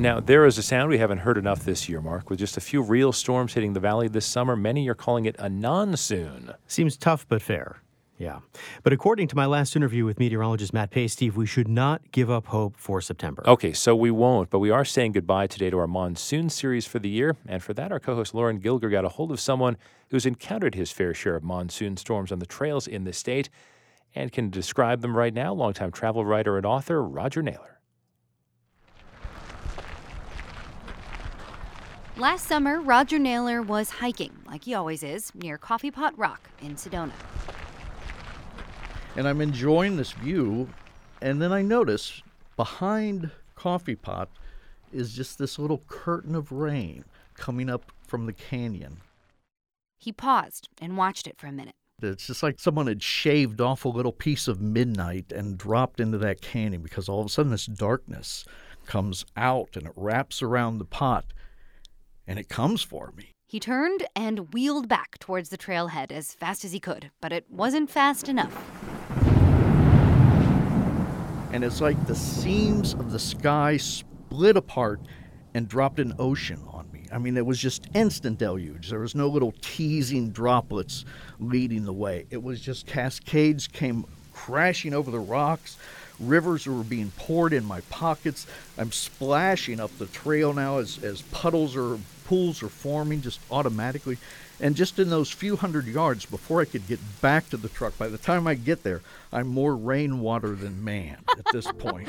Now, there is a sound we haven't heard enough this year, Mark. With just a few real storms hitting the valley this summer, many are calling it a non-soon. Seems tough but fair. Yeah. But according to my last interview with meteorologist Matt Pace, Steve, we should not give up hope for September. Okay, so we won't, but we are saying goodbye today to our monsoon series for the year. And for that, our co-host Lauren Gilger got a hold of someone who's encountered his fair share of monsoon storms on the trails in the state and can describe them right now. Longtime travel writer and author Roger Naylor. Last summer, Roger Naylor was hiking, like he always is, near Coffee Pot Rock in Sedona. And I'm enjoying this view, and then I notice behind Coffee Pot is just this little curtain of rain coming up from the canyon. He paused and watched it for a minute. It's just like someone had shaved off a little piece of midnight and dropped into that canyon, because all of a sudden this darkness comes out and it wraps around the pot, and it comes for me. He turned and wheeled back towards the trailhead as fast as he could, but it wasn't fast enough. And it's like the seams of the sky split apart and dropped an ocean on me. I mean, it was just instant deluge. There was no little teasing droplets leading the way. It was just cascades came crashing over the rocks. Rivers were being poured in my pockets. I'm splashing up the trail now as puddles or pools are forming just automatically. And just in those few hundred yards before I could get back to the truck, by the time I get there, I'm more rainwater than man at this point.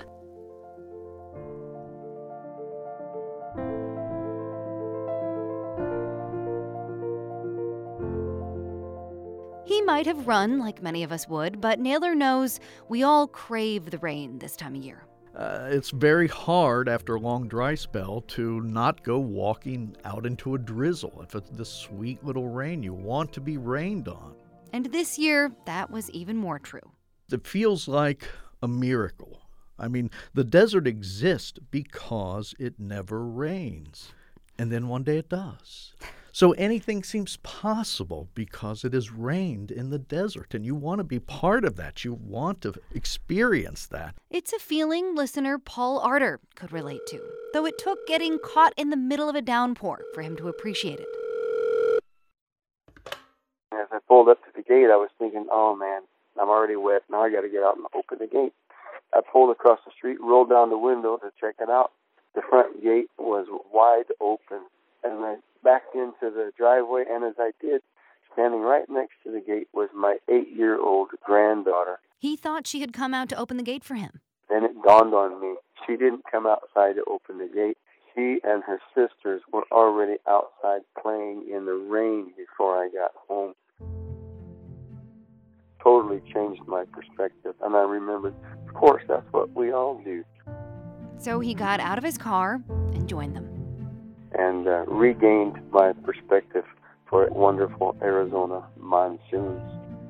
He might have run like many of us would, but Naylor knows we all crave the rain this time of year. It's very hard after a long dry spell to not go walking out into a drizzle. If it's the sweet little rain, you want to be rained on. And this year, that was even more true. It feels like a miracle. I mean, the desert exists because it never rains. And then one day it does. So anything seems possible because it has rained in the desert, and you want to be part of that. You want to experience that. It's a feeling listener Paul Arter could relate to, though it took getting caught in the middle of a downpour for him to appreciate it. As I pulled up to the gate, I was thinking, oh man, I'm already wet. Now I got to get out and open the gate. I pulled across the street, rolled down the window to check it out. The front gate was wide open, and I backed into the driveway, and as I did, standing right next to the gate was my 8-year-old granddaughter. He thought she had come out to open the gate for him. Then it dawned on me, she didn't come outside to open the gate. She and her sisters were already outside playing in the rain before I got home. Totally changed my perspective, and I remembered, of course, that's what we all do. So he got out of his car and joined them. And regained my perspective for wonderful Arizona monsoons.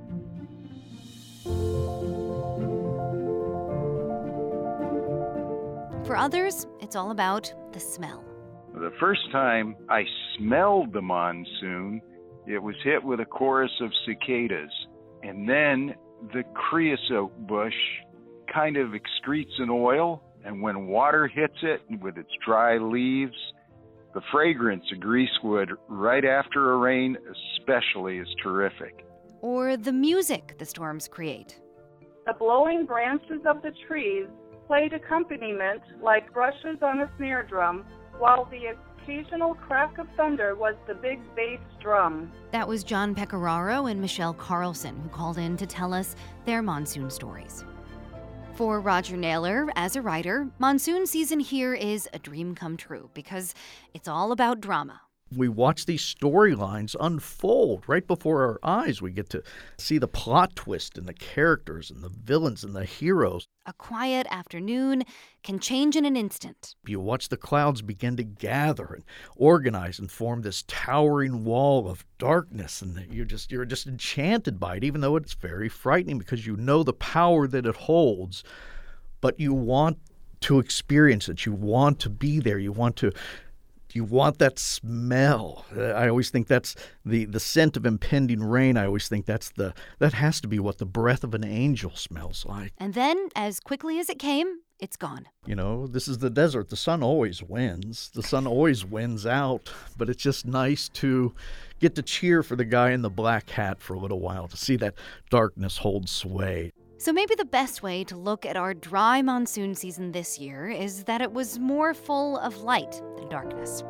For others, it's all about the smell. The first time I smelled the monsoon, it was hit with a chorus of cicadas. And then the creosote bush kind of excretes an oil, and when water hits it with its dry leaves, the fragrance of greasewood right after a rain especially is terrific. Or the music the storms create. The blowing branches of the trees played accompaniment like brushes on a snare drum, while the occasional crack of thunder was the big bass drum. That was John Pecoraro and Michelle Carlson, who called in to tell us their monsoon stories. For Roger Naylor, as a writer, monsoon season here is a dream come true because it's all about drama. We watch these storylines unfold right before our eyes. We get to see the plot twist and the characters and the villains and the heroes. A quiet afternoon can change in an instant. You watch the clouds begin to gather and organize and form this towering wall of darkness, and you're just enchanted by it, even though it's very frightening because you know the power that it holds. But you want to experience it. You want to be there. You want that smell. I always think that's the scent of impending rain. I always think that has to be what the breath of an angel smells like. And then, as quickly as it came, it's gone. You know, this is the desert. The sun always wins. The sun always wins out. But it's just nice to get to cheer for the guy in the black hat for a little while, to see that darkness hold sway. So maybe the best way to look at our dry monsoon season this year is that it was more full of light than darkness.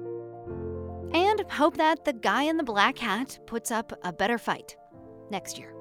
And hope that the guy in the black hat puts up a better fight next year.